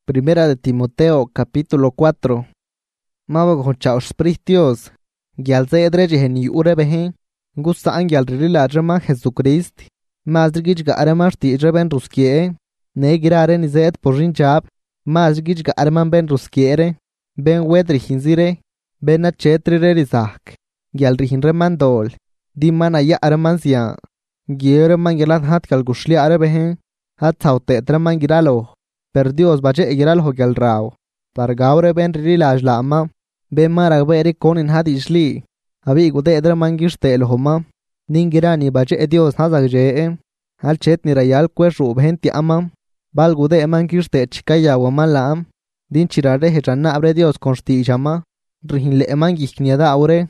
Primera de Timoteo, capítulo 4. Mabago chao Dios. Gyal zedre jeheni ure behe. Gusta an gyal ririla rema Jesucrist. Mazrgij ga areman shti ben ruskie. Ne girare ni zed porin jab. Mazrgij ga areman ben ruskiere. Ben wedri hinzire. Ben a chetrire rizak. Gyal rihin reman dol. Di man aya areman zia. Gyere man gyalat hat kal gushli are behe. Hat saute treman giralo. Per Dios bache giral ho gyal rao. Par gaure ben rilaj lama. Ben marag beri konin had isli. Abi gude edra mangishte elhoma. Ningirani bache Dios hazag jee. Hal chet ni rayal kweshu bhenti ama. Bal gude mangishte chikaya wamala. Din chirare hechana abre Dios konsti chama. Rihin le mangishkniada aure.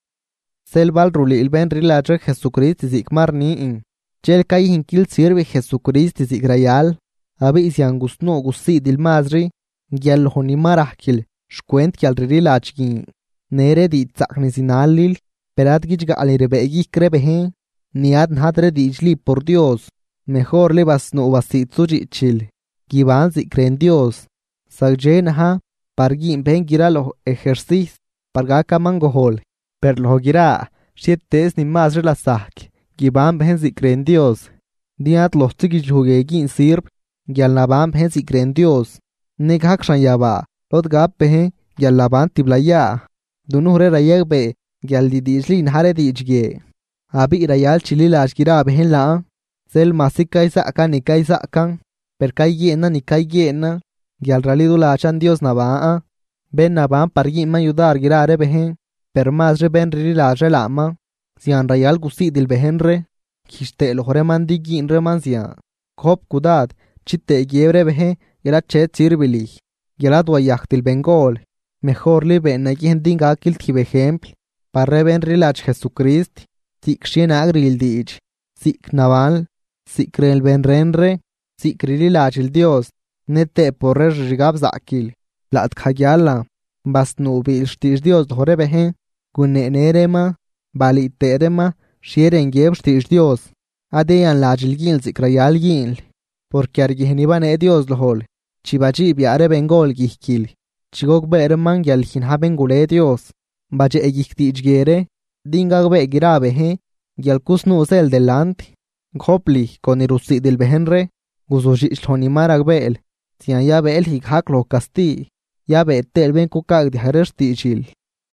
Sel bal ruli il ben rilaj Jesucrist zikmar ni in. Chel kai hinkil sirve Jesucrist zikrayal. Abi isian gusno gusi dil mazri. Gyal honi marahkil. Shkwent gyal rilajgi. Nere di tsakni sinalil. Perad gijga alirbeegi krebehe. Niad nhadre di ijli por Dios. Mejor le basno basitsu jichil. Giban zikren Dios. Sagjen ha. Pargin ben gira los ejercis. Pargaka mangohol. Per lo gira. Shietes ni mazre la sak. Giban ben zikren Dios. Diat los tigijhugegin sirb. Gyal naban ben zikren Dios. Neghak shanyaba. Lot gap behe. Gyal laban tiblaya. Dunuhre rayagbe. Gyal didijli nhare dijge. Abi rayal chili lashgira behen la. Sel masika isa akan nika isa akan. Per kayena ni kayena. Gyal ralidu la achan Dios naba. Ben naban pargin man yudar girare behen. Per mazre ben rili lashre lama. Sian rayal gusi dil behenre. Kishte lohore man digin reman sian. Khop kudad. Chitte giebre behe. Gyala chet sirbili. Gyala dwayaktil bengol. Mejor li ben na dinga akil tibe ejempl. Parre ben rilach Jesucrist. Sik shien agril dich. Sik naval. Sik rel ben renre. Sik rilach il Dios. Nete porre rigab zakil. Lat khagyala. Bas nubil shtish Dios dhore behe. Gunenerema. Bali terema. Shieren geb shtish Dios. Adeyan lajil gil zikrayal gil. Porque argihniban Dios lohol. Chibachi biare bengol gihkil. Chigok be erman gyal hinha bengule Dios. Bache egikti ijgere. Dingag be girabe he. Gyal kusnu sel delante. Khopli con irusi del behenre. Guzoshi shloni marag beel. Sian ya beel hikhak lo kasti. Ya be tel ben kukag di hareshti ichil.